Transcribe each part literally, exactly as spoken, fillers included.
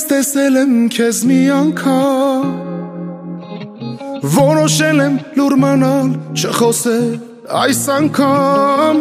տեսել եմ քեզ մի անգամ Որոշել եմ լուր մնալ չխոսել այս անգամ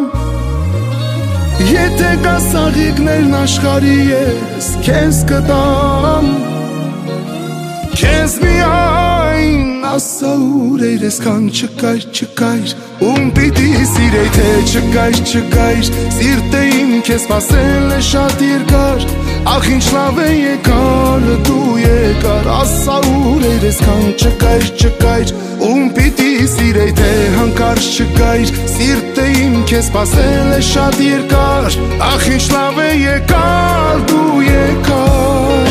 Եթե կա սաղիկներն աշխարհի ես քեզ կտամ Քեզ միայն ասա ուր էր այսքան չկայր, չկայր Ում պիտի սիրեի թե չկայր, չկայր Սիրտը իմ քեզ սպասել է շատ երկար Ախ ինչ լավ է եկար, դու եկար Ասա ուր էր այսքան չկայր, չկայր Ում պիտի սիրեի թե հանկարծ չկայր Սիրտը իմ քեզ սպասել է շատ երկար Ախ ինչ լավ է եկար, դու եկար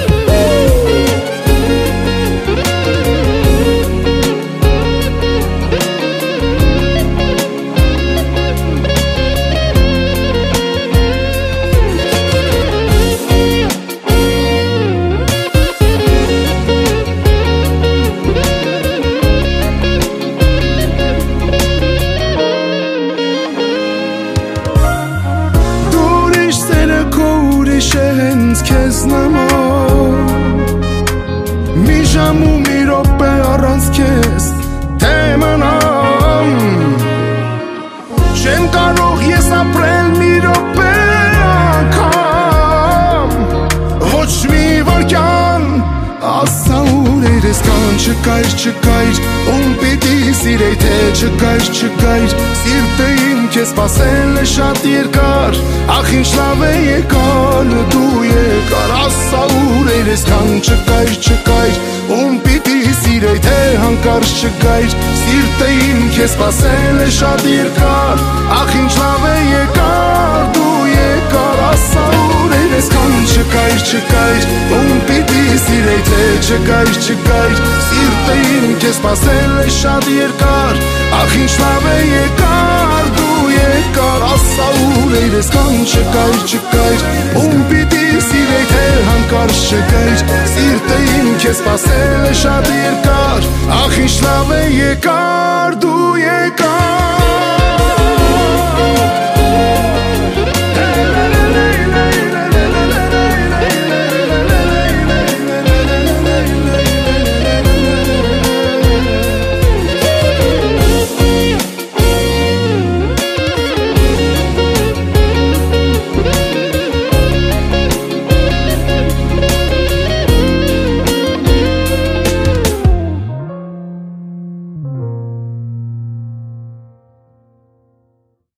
Հենց քեզ նման Մի ժամ ու մի րոպե առանց քեզ թե մնամ Չեմ կարող ես ապրել մի րոպե անգամ Ոչ մի վայրկյան Ասա ուր էր այսքան չկայր, չկայր Ում պիտի սիրեի թե չկայր, չկայր Սիրտը իմ քեզ սպասել է շատ երկար Ախ ինչ լավ է եկար, դու եկար Ասա ուր էր այսքան չկայր, չկայր Ում պիտի սիրեի թե հանկարծ չկայր Սիրտը իմ քեզ սպասել է շատ երկար Ախ ինչ լավ է եկար, դու եկար Ասա ուր էր այսքան չկայր, չկայր Ում պիտի սիրեի թե չկայր, չկայր Սիրտը իմ քեզ սպասել է շատ երկար Ախ ինչ լավ է եկար, դու եկար Ասա ուր էր այսքան չկայր, չկայր Ում պիտի սիրեի թե հանկարծ չկայր Սիրտը իմ քեզ սպասել է շատ երկար Ախ ինչ լավ է եկար, դու եկար